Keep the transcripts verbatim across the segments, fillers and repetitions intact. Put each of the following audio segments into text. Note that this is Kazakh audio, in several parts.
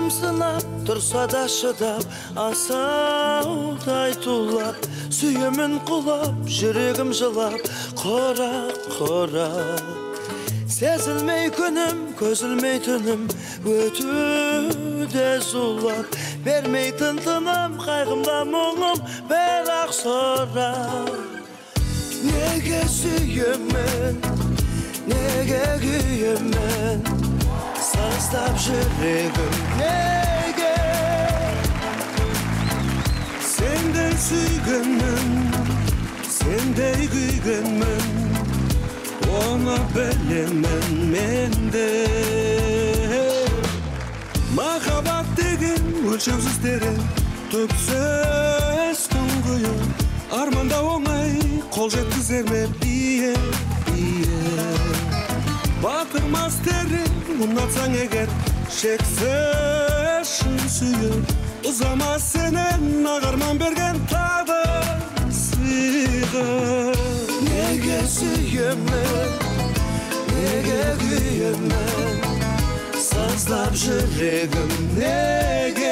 Жаным сынап, тұрса да шыдап, асаудай тулап, сүйемін құлап, жүрегім жылап, қора-қора. Сезілмей күнім, көзілмей түнім, өтуде зулап, бермей тынтыным, қайғымда мұңым, бірақ сора. Неге сүйемін, неге күйемін, саздап жүрегім неге? Сендей сүйгенмін, сендей күйгенмін, оны білемін менде. Махаббат деген өлшеусіз терең, түпсіз тұңғиы, арманда оңай, қол жеткізер ме бие, бие. Батырмас терең, ұнатсаң егер, шексіз шын сүйір, ұзамас сенен ағарман берген тағдыр сыйғы. Неге сүйемін, неге күйемін, саздап жүрегім неге?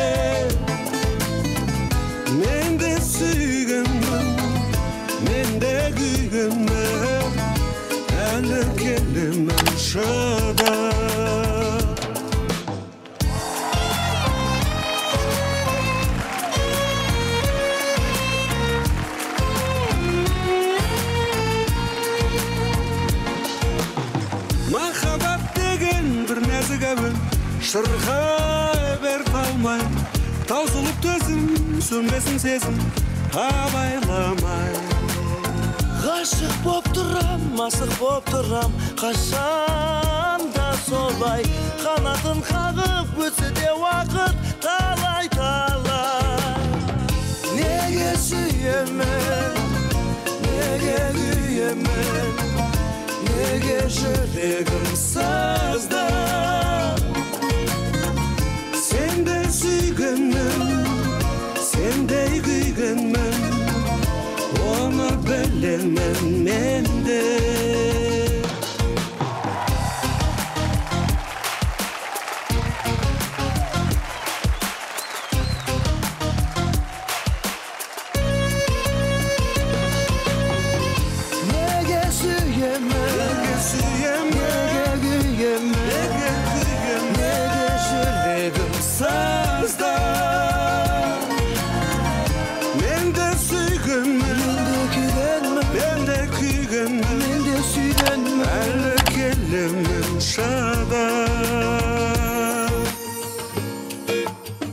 Мен де сүйгенмін, мен де күйгенмін, әлі келемін шыдап. Махаббат деген бір нәзік әуен, шырға бер талмай, таусылып төзім, сөнбесін сезім, абайламай. Ғашық боп тұрам, асық боп тұрам, қашан да солай, қанатын қағып өтсе де уақыт талай-талай. Неге сүйемін, неге күйемін, неге жүрегім саздап? Сендей сүйгенмін, сендей күйгенмін, оны білемін менде. Неге сүйемін, неге сүйемін, неге күйемін, неге күйемін, неге жүрегім саздап? Мен де сүйгенмін, мен де күйгенмін, мен де сүйгенмін, әлі келемін шыдап.